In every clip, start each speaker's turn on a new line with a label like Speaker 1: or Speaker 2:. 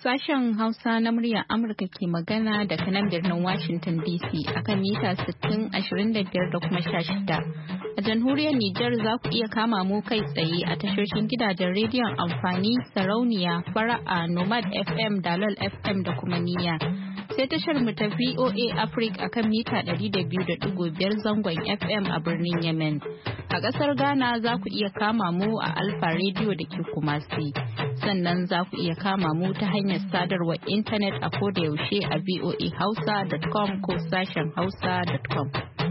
Speaker 1: Sashen Hausa na muryar Amurka ke magana daga nan birnin Washington DC akan mita 60, 25 da kuma 16. A jamhuriyar Nijar za ku iya kama mu kai tsaye a tashoshin gidajen rediyon amfani sarauniya fara'a Nomad FM, Dalol FM da kuma Niyya. Sai tashar mu ta VOA Africa akan mita 200.5 zangon FM a birnin Yemen. A ƙasar Ghana za ku iya kama mu a Alfa Radio da ke Kumasi. Sannan za ku iya kama mu ta hanyar sadarwar intanet a koda yaushe a voahausa.com ko sashen hausa.com.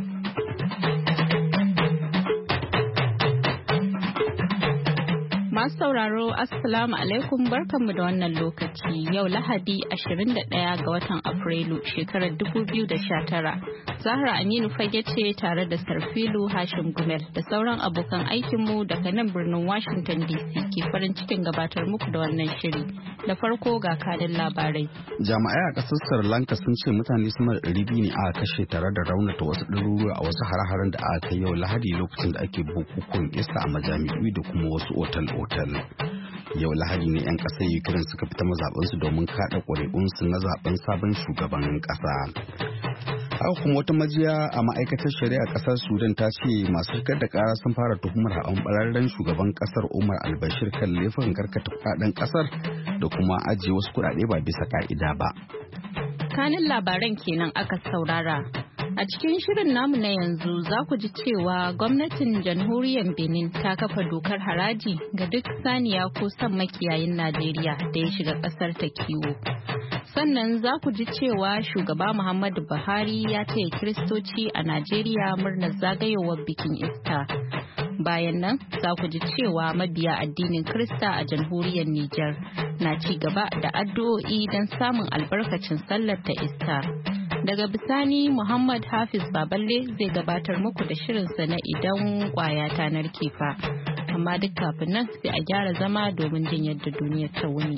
Speaker 1: Masu sauraro, Assalamu alaikum, barkanmu da wannan lokaci. Yau Lahadi 21 ga watan Afrilu shekarar 2019. Zahra Aminu Fage ce tare da Sarfilu Hashim Gumel da sauran abokan aikinmu daga nan birnin Washington DC ke farin cikin gabatar muku da wannan shiri. Da farko ga kadin labarai.
Speaker 2: Jami'ai a ƙasar Sri Lanka sun ce mutane sama da 200 ne aka kashe tare da raunata wasu ɗaruruwa a wasu hare-haren da aka kai yau Lahadi lokacin da ake bukukuwan Ista a majami'u da kuma wasu otal-otal. Yau Lahadi ne 'yan ƙasar Ukraine suka fita mazaɓansu domin kaɗa ƙuri'unsu na zaɓen sabon shugaban ƙasa. Haka kuma wata majiya a ma'aikatar shari'a ƙasar Sudan ta ce masu shigar da ƙara sun fara tuhumar hamɓararren shugaban ƙasar Umar al-Bashir kan laifin karkata kuɗaɗen ƙasar da kuma ajiye wasu kuɗaɗe ba bisa ƙa'ida ba.
Speaker 1: Kanin labaran kenan aka saurara. A cikin shirin namu na yanzu za ku ji cewa gwamnatin jamhuriyar Benin ta kafa dokar haraji ga duk saniya ko san makiyayin Najeriya da ya shiga ƙasar ta kiwo. Sannan za ku ji cewa shugaba Muhammadu Buhari ya taya Kiristoci a Najeriya murnar zagayowar bikin Ista. Bayan nan za ku ji cewa mabiya addinin Kirista a jamhuriyar Nijar na ci gaba da addu'o'i don samun albarkacin sallar ta Ista. Daga bisani Muhammad Hafiz Baballe zai gabatar muku da shirinsa na idan kwaya ta narke fa. Amma duk kafin nan sai a gyara zama domin jin yadda duniyar ta wuni.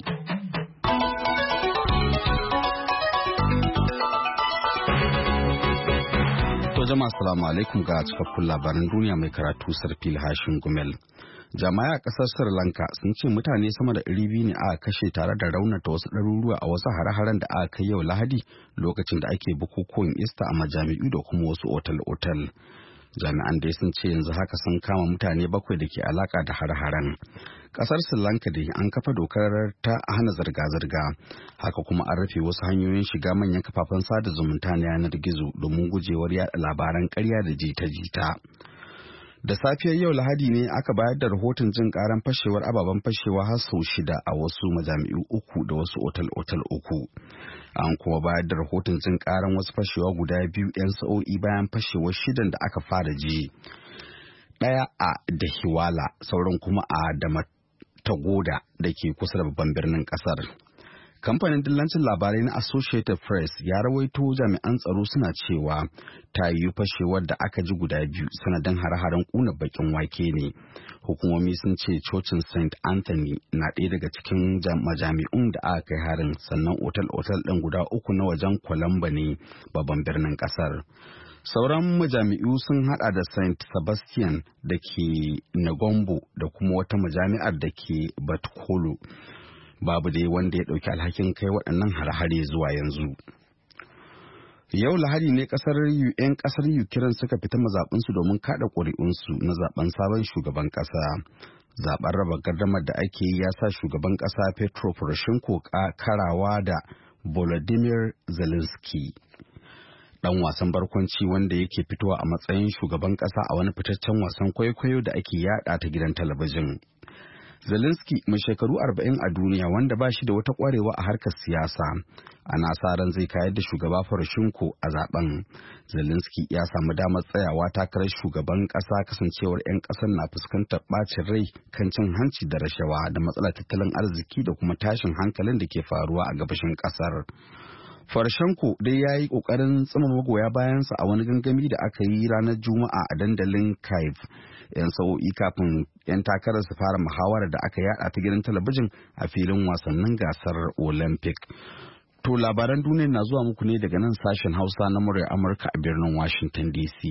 Speaker 2: Jama'a assalamu alaikum ga cikakkun labaran duniya mai karatu Sarfil Hashim Gumel. Jama'a a ƙasar Sri Lanka sun ce mutane sama da 200 ne aka kashe tare da raunata wasu ɗaruruwa a wasu hare-haren da aka kai yau Lahadi lokacin da ake bukukuwan Ista a majami'u da kuma wasu otal-otal. Jami'an dai sun ce yanzu haka sun kama mutane 7 da ke alaka da hare-haren. Kasar Sri Lanka dai an kafa dokar ta hana zirga-zirga, haka kuma an rufe wasu hanyoyin shiga manyan kafafen sada zumunta na yanar gizo domin gujewar yada labaran ƙarya da jita-jita. Da safiyar yau Lahadi ne aka bayar da rahoton jin karan fashewar ababen fashewa har sau 6 a wasu majami'u 3 da wasu otal-otal 3. An kuma bayar da rahoton jin karan wasu fashewa guda 2 'yan sa'o'i bayan fashewar 6 da aka fara ji. Ɗaya a Dahiwala, sauran kuma a Tagoda da ke kusa da babban birnin kasar. Kamfanin dillancin labarai na Associated Press ya rawaito jami'an tsaro suna cewa ta yiwu fashewar da aka ji guda 2 sanadin hare-haren kuna bakin wake ne. Hukumomi sun ce cocin St. Anthony na ɗaya daga cikin majami'un da aka kai harin, sannan otal-otal ɗin guda 3 na wajen Colombo ne babban birnin kasar. Sauran majami'u sun hada da St. Sebastian da ke Negombo da kuma wata majami'ar da ke Batkolo. Babu dai wanda ya dauki alhakin kai waɗannan hare-hare zuwa yanzu. Yau Lahadi ne ‘yan ƙasar Ukraine suka fita mazaɓinsu domin kaɗa ƙuri'unsu na zaɓen sabon shugaban ƙasa. Zaɓen raba gardamar da ake yi ya sa shugaban ƙasa Petro Poroshenko karawa da Volodymyr Zelensky. Dan wasan barkwanci wanda yake fitowa a matsayin shugaban kasa a wani fitaccen wasan kwaikwayo da ake yada ta gidan talabijin. Zelensky mai shekaru 40 a duniya wanda ba shi da wata kwarewa a harkar siyasa. Ana sa ran zai kayar da shugaba Poroshenko a zaben. Zelensky ya samu damar tsayawa takarar shugaban kasa kasancewar 'yan kasar na fuskantar bacin rai kan cin hanci da rashawa da matsalar tattalin arziki da kuma tashin hankalin da ke faruwa a gabashin kasar. Poroshenko dai ya yi ƙoƙarin tsima magoya bayansa a wani gangami da aka yi ranar Juma'a a dandalin Kyiv. 'Yan sa'o'i kafin 'yan takarar su fara muhawarar da aka yada ta gidan talabijin a filin wasannin gasar Olympic. To labaran duniya na zuwa muku ne daga nan sashen Hausa na muryar Amurka a birnin Washington DC.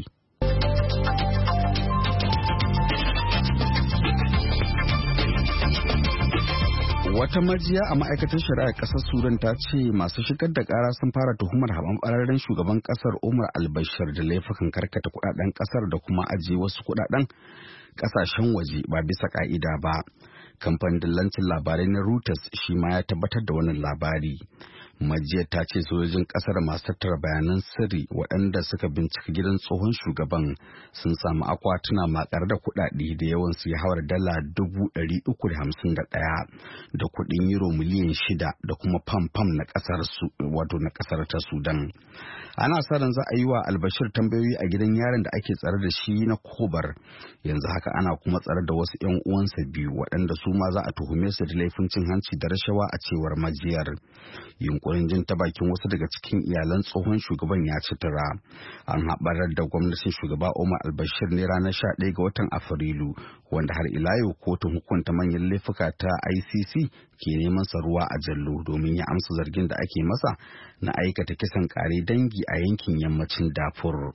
Speaker 2: Wata majiya a ma'aikatar shari'ar ƙasar Sudan ta ce masu shigar da ƙara sun fara tuhumar haɓan shugaban ƙasar Umar al-Bashir da laifukan karkata kuɗaɗen ƙasar da kuma ajiye wasu kuɗaɗen ƙasashen waje ba bisa ƙa'ida ba. Kamfanin dillancin labarai na Reuters shi ma ya tabbatar da wannan labari. Majiyar ta ce sojojin kasar masu tattara bayanan sirri waɗanda suka bincika gidan tsohon shugaban sun samu akwatuna makar da kuɗaɗe da yawan su ya hawar dala 351 da kuɗin euro miliyan 6 da kuma fam na kasar su wato na kasar ta Sudan. Ana sa ran za a yi wa Albashir tambayoyi a gidan yaron da ake tsare da shi na Kobar. Yanzu haka ana kuma tsare da wasu 'yan uwansa biyu waɗanda su ma za a tuhume su da laifin cin hanci da rashawa a cewar majiyar. Yunkurin jin ta bakin wasu daga cikin iyalan tsohon shugaban ya ci tura. An haɓarar da gwamnatin shugaba Omar al-Bashir ne ranar 11 ga watan Afrilu, wanda har ila yau kotun hukunta manyan laifuka ta ICC ke neman sa ruwa a jallo domin ya amsa zargin da ake masa na aikata kisan kare dangi a yankin yammacin Darfur.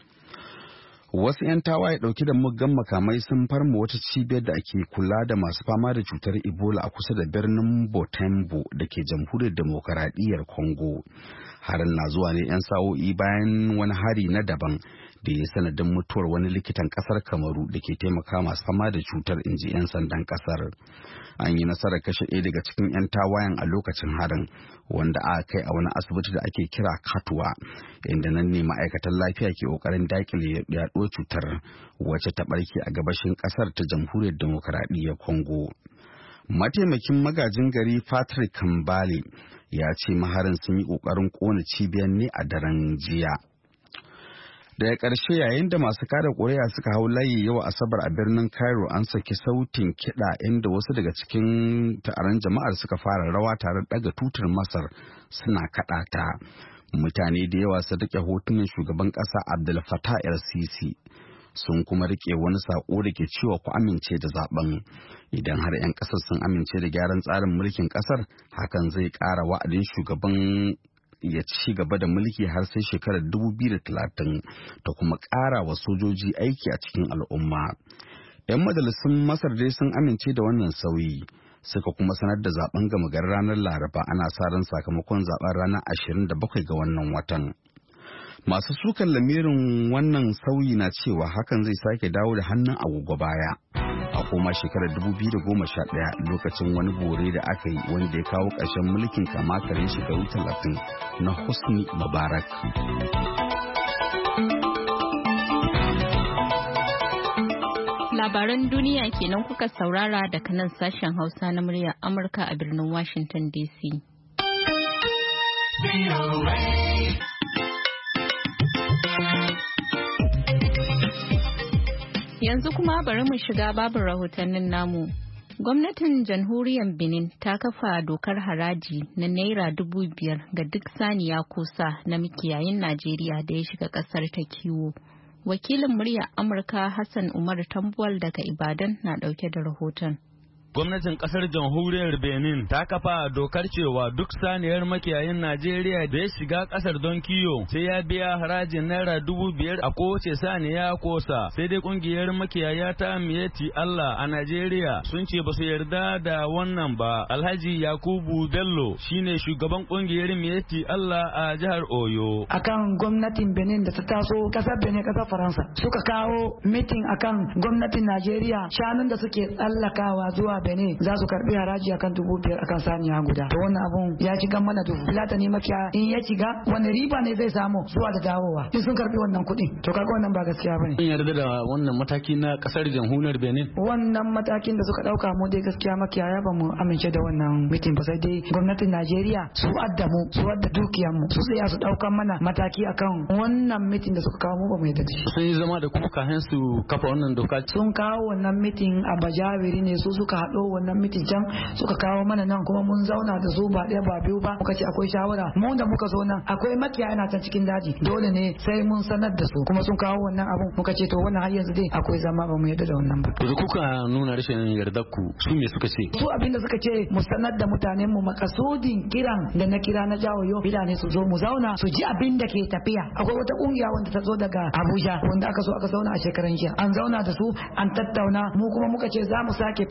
Speaker 2: Wasu 'yan tawaye ɗauke da muggan makamai sun farma wata cibiyar da ake kula da masu fama da cutar Ebola a kusa da birnin Butembo da ke jamhuriyar demokaradiyyar Congo. Harin na zuwa ne 'yan sa'o'i bayan wani hari na daban da ya sanadin mutuwar wani likitan kasar Kamaru da ke taimaka masu fama da cutar, inji 'yan sandan kasar. An yi nasarar kashe ɗaya daga cikin 'yan tawayen a lokacin harin, wanda aka kai a wani asibiti da ake kira Katwa, inda nan ne ma'aikatan lafiya ke ƙoƙarin daƙile yaɗuwar cutar wacce ta ɓarke a gabashin ƙasar ta jamhuriyar demokaradiyyar Congo. Mataimakin magajin gari Patrick Kambale ya ce maharin sun yi ƙoƙarin ƙona cibiyar ne a daren jiya. Daga ƙarshe, yayin da masu kada ƙuri'a suka hau layi yau Asabar a birnin Cairo, an saki sautin kiɗa inda wasu daga cikin taron jama'ar suka fara rawa tare da ɗaga tutar Masar suna kaɗa ta. Mutane da yawa su riƙe hotunan shugaban ƙasa Abdel Fattah el-Sisi sun kuma riƙe wani saƙo da ke cewa ku amince da zaben. Idan har 'yan ƙasar sun amince da gyaran tsarin mulkin ƙasar, hakan zai ƙara wa'adin shugaban ya ci gaba da mulki har sai shekarar 2030 ta kuma ƙara wa sojoji aiki a cikin al'umma. 'Yan majalisun Masar dai sun amince da wannan sauyi, suka kuma sanar da zaben gama garin ranar Laraba. Ana sa ran sakamakon zaben ranar 27 ga wannan watan. Masu sukan lamirin wannan sauyi na cewa hakan zai sake dawo da hannun agogo baya a koma shekarar 2011, lokacin wani bore da aka yi wanda ya kawo ƙarshen mulkin kama karin shekaru 30 na Hosni Mubarak.
Speaker 1: Labaran duniya kenan kuka saurara daga nan sashen Hausa na muryar Amurka a birnin Washington DC. Yanzu kuma bari mu shiga babin rahotannin namu. Gwamnatin jamhuriyar Benin ta kafa dokar haraji na Naira 5,000 ga duk saniya ko sa na makiyayin Najeriya da ya shiga kasar ta kiwo. Wakilin muryar Amurka Hassan Umar Tambuwal daga Ibadan na dauke da rahoton.
Speaker 3: Gwamnatin kasar jamhuriyar Benin ta kafa dokar cewa duk saniyar makiyayin Najeriya da ya shiga kasar don kiyo sai ya biya harajin Naira 5,000 a kowace saniya ko sa. Sai dai kungiyar makiyaya ta Miyetti Allah a Najeriya sun ce ba su yarda da wannan ba. Alhaji Yakubu Bello shine shugaban kungiyar Miyetti Allah a jihar Oyo.
Speaker 4: Akan gwamnatin Benin da ta taso kasar Benin kasar Faransa suka kawo mitin akan gwamnatin Najeriya, shanun da suke tsallakawa zuwa Benin za su karbi haraji akan 5,000 akan saniya guda. To wannan abun ya shiga mana duhu. Filatani makiya in ya shiga wani riba ne zai samu zuwa da dawowa in sun karbi wannan kuɗin. To kaga wannan ba gaskiya bane.
Speaker 3: Kun yarda da wannan mataki na kasar jamhuriyar Benin?
Speaker 4: Wannan matakin da suka dauka mu dai gaskiya makiyaya ba mu amince da wannan mitin ba, sai dai gwamnatin Najeriya su adda mu su adda dukiyar mu su tsaya su dauka mana mataki akan wannan mitin da suka kawo mu ba mu yarda da shi.
Speaker 3: Sun yi zama da kuma kafin su kafa wannan doka.
Speaker 4: Sun kawo wannan mitin a Bajabiri ne, su suka haɗo wannan mitin can suka kawo mana nan, kuma mun zauna da su ba ɗaya ba biyu ba, muka ce akwai shawara mu da muka zo nan akwai makiyaya na can cikin daji, dole ne sai mun sanar da su, kuma sun kawo wannan abun muka ce to wannan har yanzu dai akwai zama ba mu yarda da wannan ba.
Speaker 3: To kuka nuna rashin yardar ku, su me suka ce?
Speaker 4: Su abinda suka ce mu sanar da mutanen mu makasudin kiran da na kira na jawo yo ne su zo mu zauna su ji abin da ke tafiya. Akwai wata kungiya wanda ta zo daga Abuja wanda aka zo aka zauna a shekaran jiya, an zauna da su an tattauna, mu kuma muka ce za mu sake kiran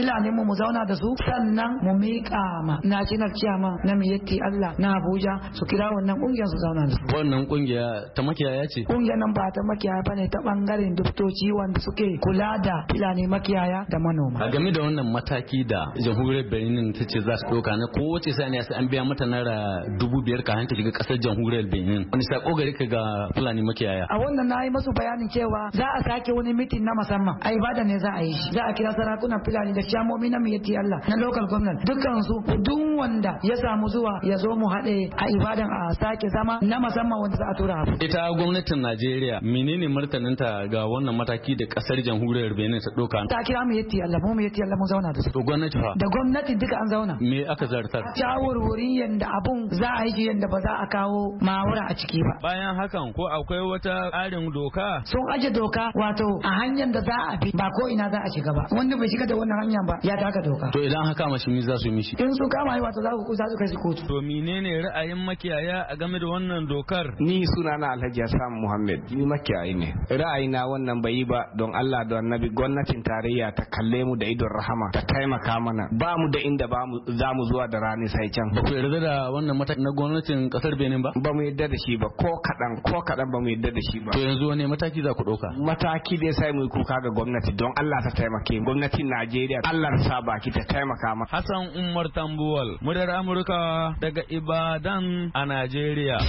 Speaker 4: Fulani mu zauna da su sannan mu miƙa ma national chairman na Miyetti Allah na Abuja su kira wannan kungiyar su zauna da su.
Speaker 3: Wannan kungiya ta makiyaya ce?
Speaker 4: Kungiyar nan ba ta makiyaya bane, ta bangaren duftoci wanda suke kula da Fulani makiyaya da manoma.
Speaker 3: A game da wannan mataki da jamhuriyar Benin ta ce za su ɗauka na kowace saniya sai an biya mata naira 5,000 kafin ta shiga ƙasar jamhuriyar Benin. Wani sako gari ka ga Fulani makiyaya?
Speaker 4: A wannan na yi masu bayanin cewa za a sake wani mitin na musamman a Ibadan ne za a yi shi. Za a kira sarakunan Fulani da shamomi na Miyetti Allah na local government dukkan su duk wanda ya samu zuwa ya zo mu haɗe a Ibadan a sake zama na musamman wanda za a tura.
Speaker 3: Ita gwamnatin Najeriya menene martaninta ga wannan mataki da ƙasar jamhuriyar Benin ta ɗauka?
Speaker 4: Ta kira Miyetti Allah, mu Miyetti Allah mun zauna da su.
Speaker 3: To gwamnati fa?
Speaker 4: Da gwamnati duka an zauna.
Speaker 3: Me aka zartar?
Speaker 4: Shawarwari yanda abun za a yi yanda ba za a kawo mawura a ciki ba.
Speaker 3: Bayan hakan ko akwai wata ƙarin doka?
Speaker 4: Sun aje doka wato a hanyar da za a bi ba ko ina za a shiga ba. Wanda bai shiga da wannan hanyar ba ya taka doka.
Speaker 3: To idan haka mashi mi za su mishi?
Speaker 4: In sun kama yi wato za su kai shi kotu.
Speaker 3: To menene ra'ayin makiyaya a game da wannan dokar?
Speaker 5: Ni sunana Alhaji Hassan Muhammad, ni makiyayi ne. Ra'ayina wannan bai yi ba, don Allah da Annabi gwamnatin tarayya ta kalle mu da idon rahama ta taimaka mana. Ba mu da inda za mu zuwa da rani sai can.
Speaker 3: Ba ku yarda da wannan mataki na gwamnatin kasar Benin ba?
Speaker 5: Ba mu yarda da shi ba, ko kaɗan ba mu yarda da shi ba.
Speaker 3: To yanzu wani mataki za ku ɗauka?
Speaker 5: Mataki dai sai mu yi kuka ga gwamnati, don Allah ta taimake gwamnatin Najeriya. Allah sa baki ta taimaka ma.
Speaker 3: Hassan Umar Tambuwal, muryar Amurka daga Ibadan a Najeriya.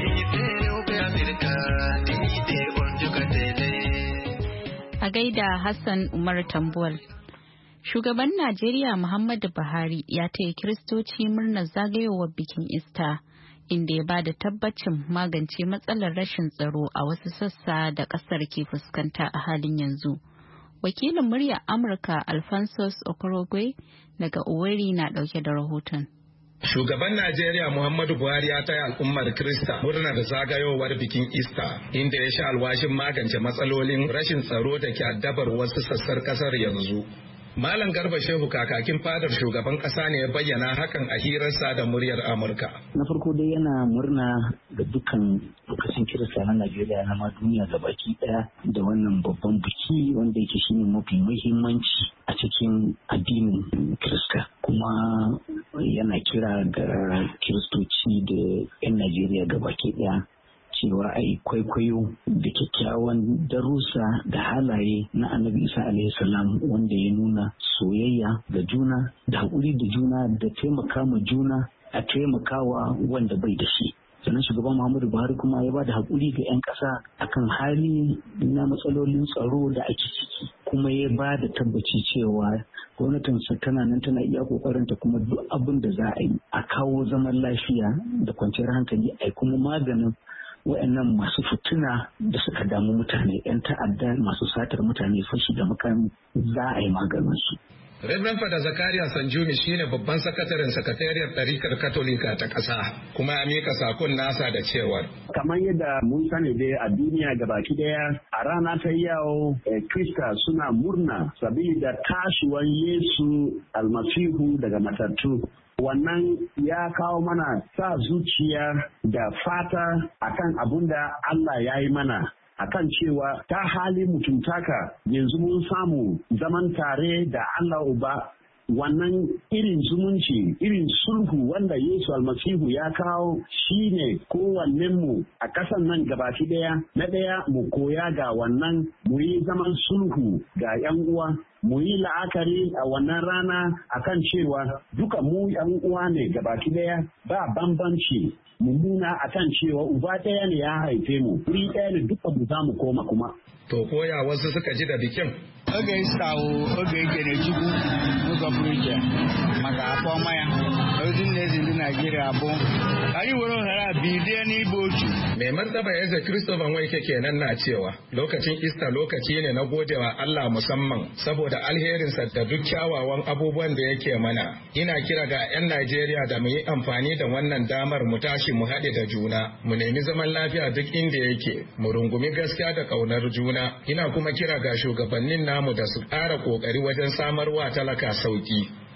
Speaker 1: A gaida Hassan Umar Tambuwal. Shugaban Najeriya Muhammadu Buhari ya taya Kiristoci murnar zagayowar bikin Ista, inda ya ba da tabbacin magance matsalar rashin tsaro a wasu sassa da ƙasar ke fuskanta a halin yanzu. Wakilin muryar Amurka Alphonsus Okorogwe daga Owerri na ɗauke da rahoton.
Speaker 6: Shugaban Najeriya Muhammadu Buhari ya taya al'ummar Kirista murnar zagayowar bikin Easter, inda ya sha alwashin magance matsalolin rashin tsaro da ke addabar wasu sassar kasar yanzu. Malam Garba Shehu kakakin fadar shugaban kasa ne ya bayyana hakan a hirarsa da muryar Amurka.
Speaker 7: Na farko dai yana murna ga dukkan lokacin Kirista na Najeriya na ma duniya ga baki daya da wannan babban biki wanda yake shine mafi muhimmanci a cikin addinin Kirista. Kuma yana kira ga Kiristoci da 'yan Najeriya ga baki daya cewa a yi kwaikwayo da kyakkyawan darussa da halaye na Annabi Isa alaihi salam wanda ya nuna soyayya ga juna da haƙuri da juna da taimaka ma juna a taimakawa wanda bai da shi. Sannan shugaban Muhammadu Buhari kuma ya ba da haƙuri ga 'yan ƙasa akan hali na matsalolin tsaro da ake ciki, kuma ya ba da tabbaci cewa gwamnatinsa tana nan tana iya ƙoƙarinta kuma duk abin da za a yi a kawo zaman lafiya da kwanciyar hankali a kuma maganin wa'annan masu fituna da suka damu mutane, 'yan ta'adda masu satar mutane, fashi da makami, za a yi maganin su.
Speaker 6: Reverend Fada Zakariya Sanjumi shine babban sakatariyar ɗarikar Katolika ta ƙasa, kuma ya mika sakon nasa da cewar.
Speaker 8: Kamar yadda mun sani dai a duniya gabaki daya a rana ta yau Krista suna murna sabida tashiwan Yesu almasihu daga matattu. Wannan ya kawo mana sa zuciya da fata akan abun da Allah ya yi mana, akan cewa ta hali mutuntaka yanzu mun samu zaman tare da Allah Uba. Wannan irin zumunci, irin sulhu wanda Yesu almasihu ya kawo shine kowannenmu a ƙasan nan gabaki ɗaya. Na ɗaya mu koya ga wannan, mu yi zaman sulhu ga 'yan uwa, mu yi la'akari a wannan rana akan cewa duka mu 'yan uwa ne gabaki ɗaya, ba bambanci. Mummuna akan cewa uba ɗaya ne ya haife mu, wuri ɗaya ne duka mu za mu koma kuma.
Speaker 6: To koya wasu suka ji da bikin?
Speaker 9: Oge ịsawo oge ekene Chukwu n'ụzọ pụrụ iche maka afọ ọma ya ozi na-ezi ndị Naijiria bụ anyị were ohere a bilie n'ịbụ otu.
Speaker 6: Mai martaba Eze Christopher Nwaike kenan na cewa lokacin Easter lokaci ne na godewa Allah musamman saboda alherinsa da duk kyawawan abubuwan da yake mana. Ina kira ga 'yan Najeriya da mu yi amfani da wannan damar mu tashi mu haɗe da juna, mu nemi zaman lafiya duk inda yake, mu rungumi gaskiya da ƙaunar juna. Ina kuma kira ga shugabannin namu da su ƙara ƙoƙari wajen samarwa talaka sauki.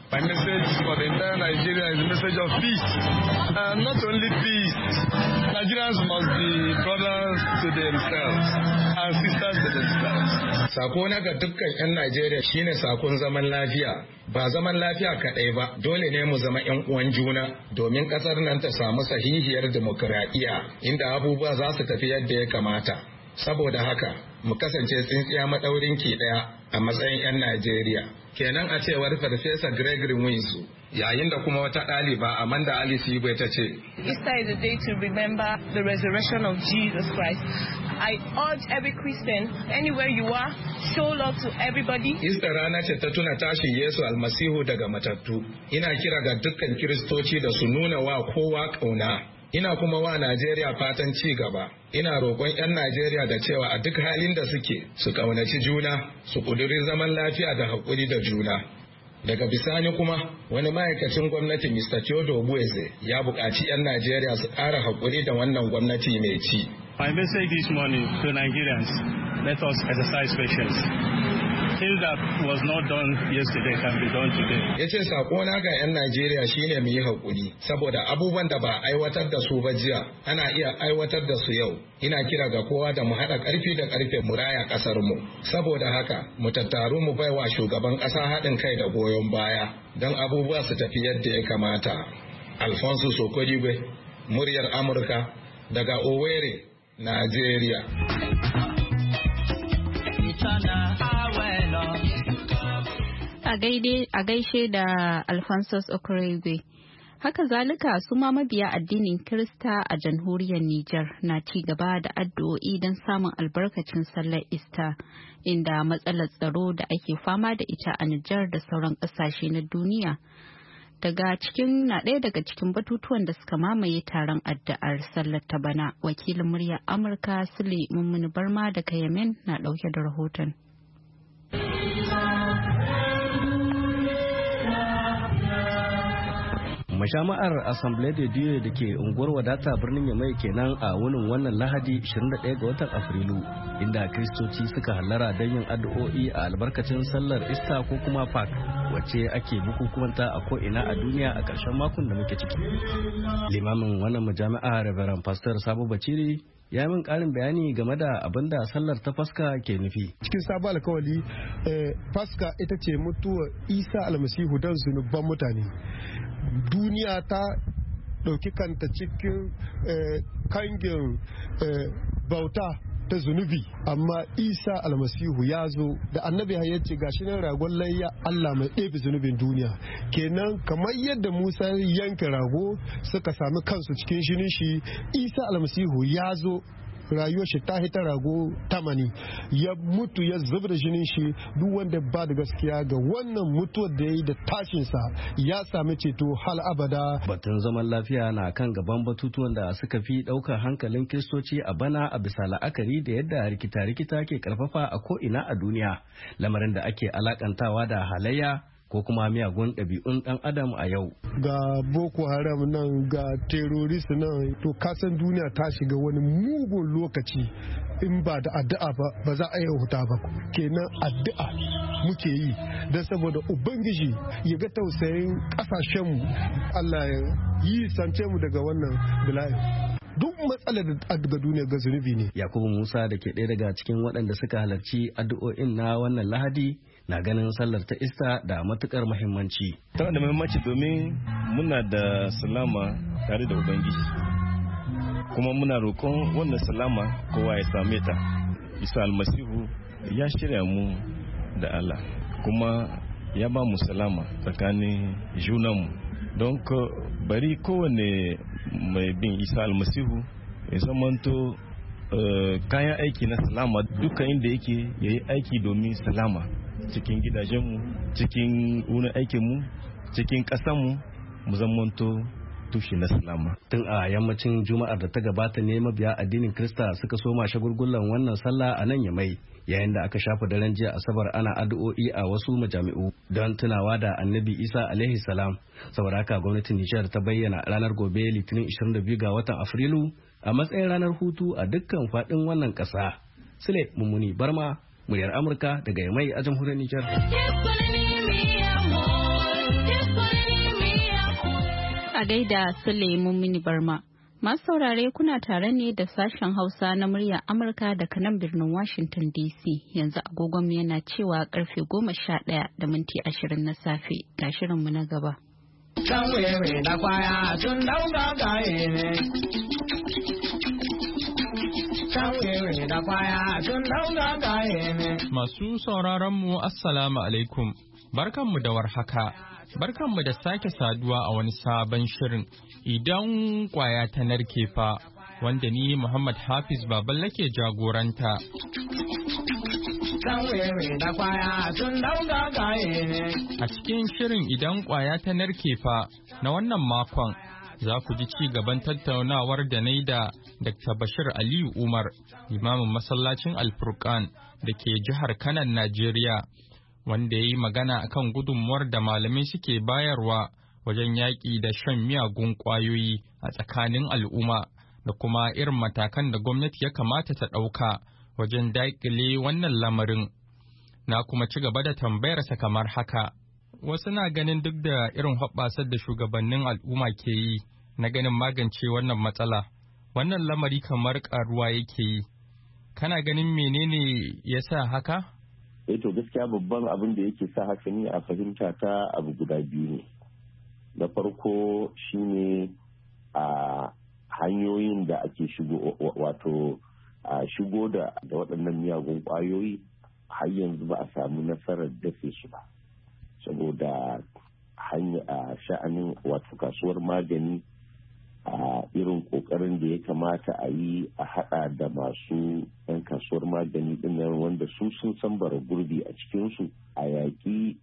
Speaker 10: My message for the entire Nigeria is a message of peace. And not only peace, Nigerians must be brothers to themselves and sisters to themselves.
Speaker 6: Sako na ga dukkan 'yan Najeriya shine sakon zaman lafiya. Ba zaman lafiya kaɗai ba, dole ne mu zama 'yan uwan juna domin ƙasar nan ta samu sahihiyar dimokuraɗiyya inda abubuwa za su tafi yadda ya kamata. Saboda haka, mu kasance tsintsiya maɗaurin ki ɗaya a matsayin 'yan Najeriya. Kenan a cewar Farfesa Gregory Nwaizu, yayin da kuma wata ɗaliba Amanda Alice Igwe ta ce,
Speaker 11: Easter is a day to remember the resurrection of Jesus Christ. I urge every Christian, anywhere you are, show love to everybody.
Speaker 6: Easter rana ce ta tuna tashin Yesu Almasihu daga matattu. Ina kira ga dukkan Kiristoci da su nuna wa kowa ƙauna. Ina kuma wa Najeriya fatan ci gaba. Ina roƙon 'yan Najeriya da cewa a duk halin da suke su ƙaunaci juna, su ƙuduri zaman lafiya da haƙuri da juna. Daga bisani kuma wani ma'aikacin gwamnati Mr. Theodore Bueze ya buƙaci 'yan Najeriya su ƙara haƙuri da wannan gwamnati mai ci.
Speaker 12: My message this morning to Nigerians, let us exercise patience. Things that was not done yesterday can be done today.
Speaker 6: Ya ce sakona ga 'yan Najeriya shine mu yi haƙuri, saboda abubuwan da ba aiwatar da su ba jiya ana iya aiwatar da su yau. Ina kira ga kowa da mu haɗa ƙarfi da ƙarfe mu raya ƙasar mu. Saboda haka mu tattaru mu baiwa shugaban ƙasa haɗin kai da goyon baya don abubuwa su tafi yadda ya kamata. Alfonso Sokorigwe, muryar Amurka daga Owerri, Najeriya.
Speaker 1: A gaishe da Alphonsus Okorigwe. Haka zalika su ma mabiya addinin Kirista a jamhuriyar Nijar na ci gaba da addu'o'i don samun albarkacin sallar Ista, inda matsalar tsaro da ake fama da ita a Nijar da sauran ƙasashe na duniya. Ɗaya daga cikin batutuwan da suka mamaye taron addu'ar sallar ta bana, wakilin muryar Amurka Sule Mummuni Barma daga Yemen na ɗauke da rahoton.
Speaker 13: Mashama'ar Assemblée de Dieu da ke unguwar wadata birnin Yamai kenan a wunin wannan Lahadi 21 ga watan Afrilu, inda Kiristoci suka hallara don yin addu'o'i a albarkacin sallar Ista ko kuma Pâk, wacce ake bukukuwanta a ko'ina a duniya a ƙarshen makon da muke ciki. Limamin wannan majami'a Reverend Pastor Sabo Baciri ya min ƙarin bayani game da abin da sallar ta Faska ke nufi.
Speaker 14: Cikin sabon alkawali, Faska ita ce mutuwar Isa almasihu don zunuban mutane. Duniya ta ɗauki kanta cikin kangin bauta ta zunubi, amma Isa almasihu ya zo da annabi ya ce gashi nan ragon layya Allah mai ɗebe zunubin duniya. Kenan kamar yadda Musa yanke rago suka sami kansu cikin shinin shi, Isa almasihu ya zo rayuwar shi ta hita rago tamani, ya mutu ya zubar da jinin shi. Duk wanda ba da gaskiya ga wannan mutuwar da ya yi da tashinsa ya sami ceto hal abada.
Speaker 13: Batun zaman lafiya na kan gaban batutuwan da suka fi ɗaukar hankalin Kiristoci a bana, a bisa la'akari da yadda rikita-rikita ke karfafa a ko'ina a duniya, lamarin da ake alakantawa da halayya ko kuma miyagun ɗabi'un ɗan adam a yau.
Speaker 14: Ga Boko Haram nan, ga terrorist nan, to kasan duniya ta shiga wani mugun lokaci. In ba da addu'a ba za a yi huta ba. Kenan addu'a muke yi don saboda Ubangiji ya ga tausayin ƙasashenmu, Allah ya yi sance mu daga wannan bala'i. Duk matsalar da duniya ga zunubi ne.
Speaker 13: Yakubu Musa da ke ɗaya daga cikin waɗanda suka halarci addu'o'in na wannan Lahadi na ganin sallar ta Ista da matukar muhimmanci.
Speaker 15: Tana da muhimmanci domin muna da salama tare da Ubangiji, kuma muna roƙon wannan salama kowa ya same ta. Isa almasihu ya shirya mu da Allah, kuma ya ba mu salama tsakanin junanmu. Don bari kowane mai bin Isa almasihu ya zamanto kayan aiki na salama, duka inda yake ya yi aiki domin salama, cikin gidajenmu, cikin wurin aikinmu, cikin ƙasanmu, mu zamanto tushe na salama.
Speaker 13: Tun a yammacin Juma'ar da ta gabata ne mabiya addinin Kirista suka soma shagulgullan wannan sallah a nan Yamai, yayin da aka shafa daren jiya Asabar ana addu'o'i a wasu majami'u don tunawa da Annabi Isa alaihi salam. Saboda haka gwamnatin Nijar ta bayyana ranar gobe Litinin 22 ga watan Afrilu a matsayin ranar hutu a dukkan faɗin wannan ƙasa. Sule Mummuni Barma, muryar Amurka daga Yamai a jamhuriyar Nijar.
Speaker 1: A gaida Suleiman Mini Barma. Masu saurare kuna tare ne da sashen Hausa na muryar Amurka daga nan birnin Washington DC. Yanzu agogon yana cewa karfe 11:20 na safe. Ga shirinmu na gaba.
Speaker 16: Masu sauraron mu Assalamu alaikum. Barkanmu da warhaka. Barkanmu da sake saduwa a wani sabon shirin idan kwaya ta narke fa, wanda ni Muhammad Hafiz Baballe ke jagoranta. A cikin shirin idan kwaya ta narke fa na wannan makon, za ku ji ci gaban tattaunawar da na yi da Dr. Bashir Aliyu Umar, limamin masallacin Alfurkan da ke jihar Kanan, Najeriya, wanda ya yi magana akan gudunmuwar da malamai suke bayarwa wajen yaƙi da shan miyagun ƙwayoyi a tsakanin al'umma da kuma irin matakan da gwamnati ya kamata ta ɗauka wajen daƙile wannan lamarin. Na kuma ci gaba da tambayarsa kamar haka. Wasu na ganin duk da irin hoɓɓasar da shugabannin al'umma ke yi na ganin magance wannan matsala, wannan lamari kamar ƙaruwa yake yi. Kana ganin menene ya sa haka?
Speaker 17: To gaskiya babban abin da yake sa haka ne a fahimta ta abu guda biyu ne. Na farko shine a hanyoyin da ake shigo shigo da waɗannan miyagun ƙwayoyi har yanzu ba a samu nasarar dafe su ba, saboda sha'anin wato kasuwar magani a irin ƙoƙarin da ya kamata a yi a haɗa da masu 'yan kasuwar magani ɗin nan wanda su sun san bara gurbi a cikinsu a yaƙi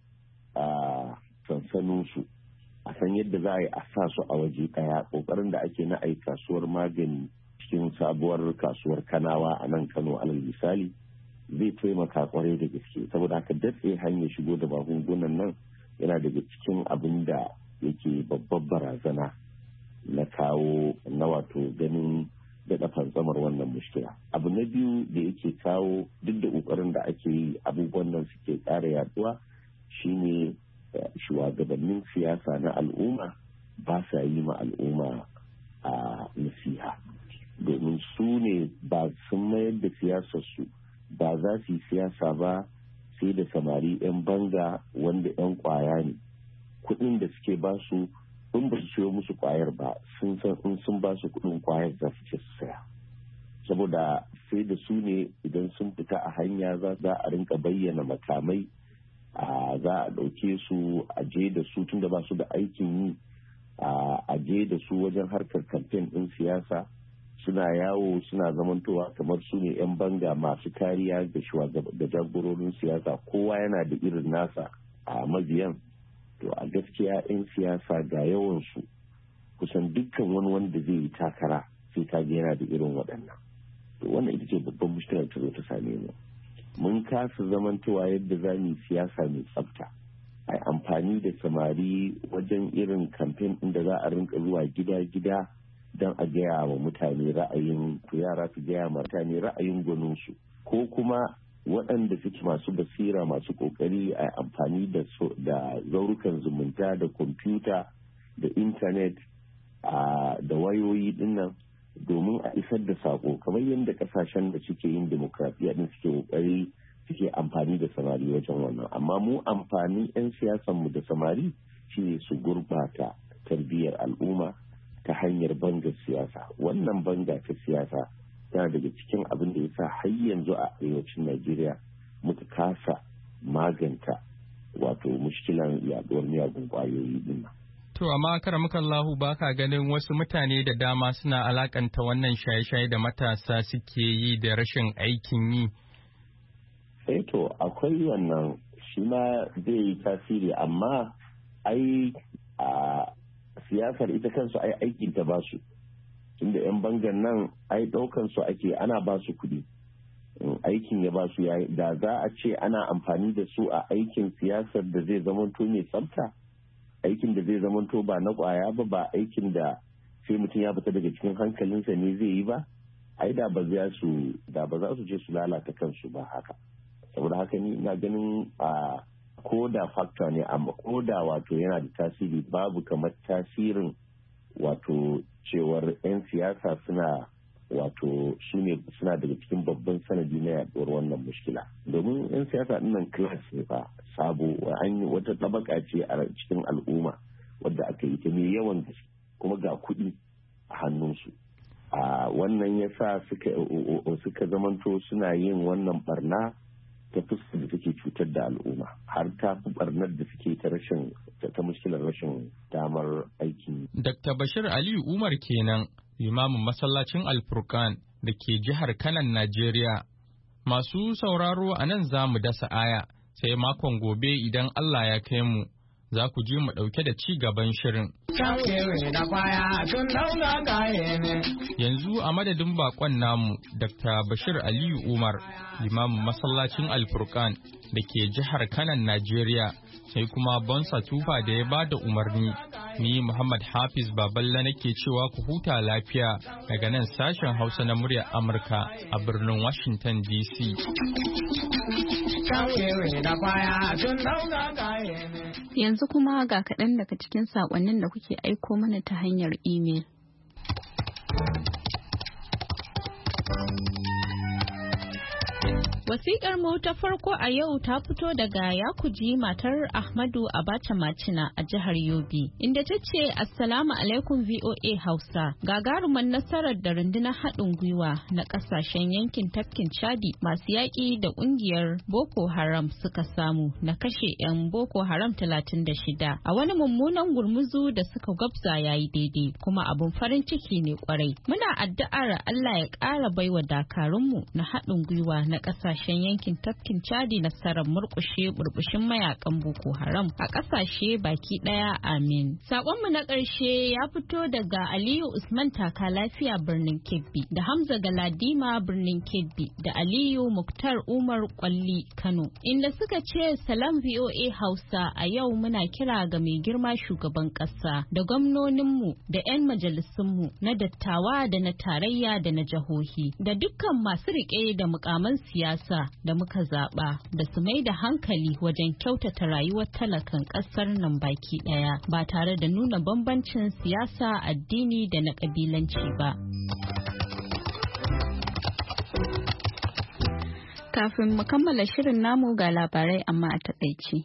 Speaker 17: a sansaninsu, a san yadda za a yi a sa su a waje ɗaya. Ƙoƙarin da ake na ai kasuwar magani cikin sabuwar kasuwar Kanawa a nan Kano alal misali zai taimaka kwarai da gaske, saboda haka datse hanyar shigo da magungunan nan yana daga cikin abin da yake babbar barazana na kawo na wato ganin daɗa fantsamar wannan mushkila. Abu na biyu da yake kawo duk da ƙoƙarin da ake yi abubuwan nan suke ƙara yaduwa shine shugabannin siyasa na al'umma ba sa yi ma al'umma a nasiha, domin su ne ba sun mayar da siyasarsu ba za su yi siyasa ba sai da samari 'yan banga wanda 'yan kwaya ne. Kuɗin da suke ba su in ba su siyo musu kwayar ba sun san in sun ba su kuɗin kwayar za su ce su saya, saboda sai da su ne idan sun fita a hanya za a rinka bayyana makamai, za a ɗauke su a je da su tunda ba su da aikin yi a je da su wajen harkar kamfen ɗin siyasa, suna yawo suna zamantowa kamar su ne 'yan banga masu kariya da jagororin siyasa. Kowa yana da irin nasa a mabiyan. To a gaskiya 'yan siyasa ga yawansu kusan dukkan wani wanda zai yi takara sai ka ga yana da irin waɗannan. To wannan ita ce babban mushkilar ta zo ta same mu. Mun kasa zamantowa yadda za mu yi siyasa mai tsafta, a amfani da samari wajen irin kamfen ɗin da za a rinka zuwa gida-gida don a gaya wa mutane ra'ayin, to yara su gaya wa mutane ra'ayin gwaninsu, ko kuma waɗanda suke masu basira masu ƙoƙari a amfani da zaurukan zumunta da kwamfuta da intanet da wayoyi dinnan domin a isar da saƙo, kamar yadda ƙasashen da suke yin demokradiyya din suke ƙoƙari suke amfani da samari wajen wannan. Amma mu amfanin 'yan siyasanmu da samari shine su gurɓata tarbiyyar al'umma ta hanyar bangar siyasa. Wannan banga ta siyasa yana daga cikin abin da ya sa har yanzu a arewacin Najeriya muka kasa maganta wato mushkilan yaduwar miyagun kwayoyi din.
Speaker 16: To amma karamukallahu ba ka ganin wasu mutane da dama suna alakanta wannan shaye-shaye da matasa suke yi da rashin aikin yi?
Speaker 17: To akwai wannan shi ma zai yi tasiri, amma ai a siyasar ita kansu ai aikin ta ba su, tunda 'yan bangan nan ai ɗaukan su ake ana ba su kuɗi, aikin ya ba su yayi. Da za a ce ana amfani da su a aikin siyasar da zai zamanto mai tsafta, aikin da zai zamanto ba na ƙwaya ba aikin da sai mutum ya fita daga cikin hankalinsa ne zai yi ba, ai da ba za su je su lalata kansu ba haka. saboda haka ni ina ganin ko da factor ne amma ko da wato yana da tasiri babu kamar tasirin wato cewar 'yan siyasa suna wato suna daga cikin babban sanadi na yaduwar wannan mushkila domin 'yan siyasa dinnan class ne fa sabo wata tabaka ce a cikin al'umma wadda aka yi ta mai yawan gaske kuma ga kuɗi a hannunsu wannan ya sa suka zamanto suna yin wannan barna ta fuskar da take cutar da al'umma har ta fi barnar da suke ta mushkilar rashin damar aiki.
Speaker 16: Dr. Bashir Aliyu Umar kenan limamin masallacin Alfurkan da ke jihar Kanan Najeriya. Masu sauraro a nan za mu dasa aya sai makon gobe idan Allah ya kai mu. Za ku ji mu ɗauke da ci gaban shirin. Yanzu a madadin bakon namu, Dr. Bashir Aliyu Umar, limamin masallacin Alfurkan da ke jihar Kanan Najeriya, sai kuma Bonsa Tufa da ya bada umarni. Ni Muhammad Hafiz Baballa nake cewa ku huta lafiya daga nan sashen Hausa na muryar Amurka a birnin Washington DC.
Speaker 1: Yanzu kuma ga kaɗan daga cikin saƙonnin da kuke aiko mana ta hanyar imel. Wasiƙar mu ta farko a yau ta fito daga Yakuji matar Ahmadu Abacha Macina a jihar Yobe, inda ta ce Assalamu alaikum VOA Hausa. Gagarumar nasarar da rundunar haɗin gwiwa na ƙasashen yankin tafkin Chadi masu yaƙi da ƙungiyar Boko Haram suka samu na kashe 'yan Boko Haram 36 a wani mummunan gurmuzu da suka gwabza yayi daidai kuma abun farin ciki ne kwarai. Muna addu'ar Allah ya ƙara baiwa dakarunmu na haɗin gwiwa na ƙasashen yankin tafkin Chadi nasarar murkushe burbushin mayakan Boko Haram a kasashe baki daya, amin. Sakonmu na ƙarshe ya fito daga Aliyu Usman Taka Lafiya birnin Kebbi da Hamza Galadima birnin Kebbi da Aliyu Muktar Umar Kwalli Kano, inda suka ce salam VOA Hausa, a yau muna kira ga mai girma shugaban ƙasa da gwamnoninmu da 'yan majalisunmu na dattawa da na tarayya da na jihohi da dukkan masu riƙe da mukaman siyasa da muka zaɓa da su mai da hankali wajen kyautata rayuwar talakan ƙasar nan baki ɗaya ba tare da nuna bambancin siyasa, addini da na ƙabilanci ba. Kafin mu kammala shirin namu ga labarai amma a taƙaice.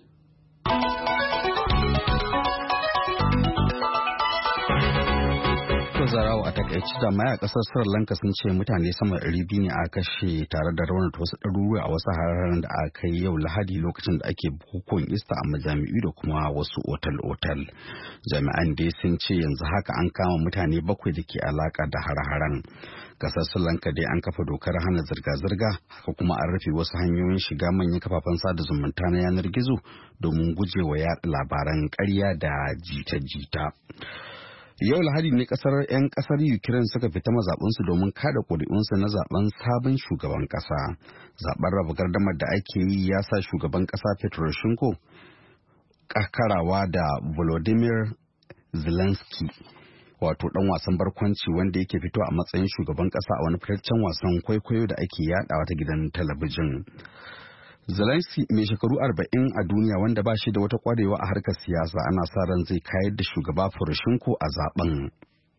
Speaker 2: Zarawa a takaici jami'ai a kasar Sri Lanka sun ce mutane sama da 200 ne aka kashe tare da raunata wasu ɗaruruwa a wasu hararen da aka yi yau Lahadi lokacin da ake bukukuwan Ista a majami'u da kuma wasu otal-otal. Jami'an dai sun ce yanzu haka an kama mutane 7 da ke alaka da har-haren. Kasar Sri Lanka dai an kafa dokar hana zirga-zirga, haka kuma an rufe wasu hanyoyin shiga manyan kafafen sada zumunta na yanar gizo domin gujewa yaɗa labaran ƙarya da jita-jita. Yau Lahadi ne 'yan kasar Ukraine suka fita mazaɓinsu domin kada ƙuri'unsu na zaben sabon shugaban ƙasa. Zaben raba gardamar da ake yi ya sa shugaban ƙasa Poroshenko karawa da Volodymyr Zelensky, wato ɗan wasan barkwanci wanda yake fito a matsayin shugaban ƙasa a wani fitaccen wasan kwaikwayo da ake yaɗawa ta gidan talabijin. Zelensky mai shekaru 40 a duniya wanda ba shi da wata kwarewa a harkar siyasa ana sa ran zai kayar da shugaba Poroshenko a zaben.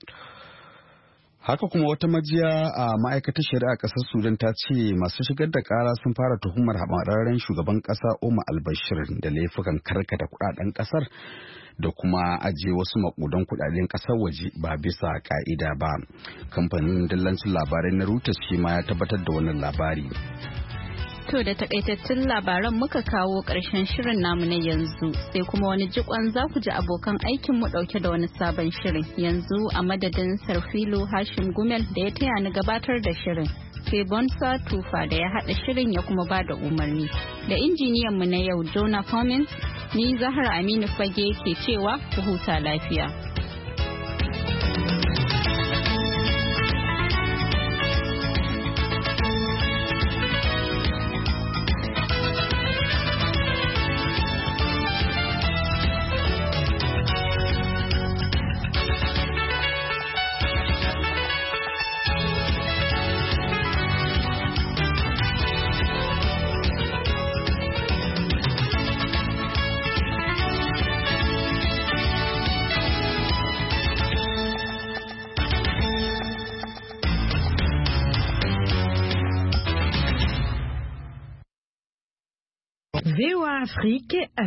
Speaker 2: Haka kuma wata majiya a ma'aikatar shari'a ƙasar Sudan ta ce masu shigar da ƙara sun fara tuhumar haɓararren shugaban ƙasa Omar al-Bashir da laifukan karkata kuɗaɗen ƙasar da kuma ajiye wasu makudan kuɗaɗen ƙasar waje ba bisa ƙa'ida ba. Kamfanin dillancin labarai na Reuters shi ma ya tabbatar da wannan labari.
Speaker 1: To da takaitattun labaran muka kawo ƙarshen shirin namu na yanzu, sai kuma wani jikon za ku ji abokan aikin mu ɗauke da wani sabon shirin. Yanzu a madadin Sarfilu Hashim Gumel da ya taya ni gabatar da shirin, sai Bonsa Tufa da ya haɗa shirin ya kuma ba da umarni, da injiniyan mu na yau Jonah Cummins, ni Zahra Aminu Fage ke cewa ku huta lafiya.
Speaker 18: VOA Afrique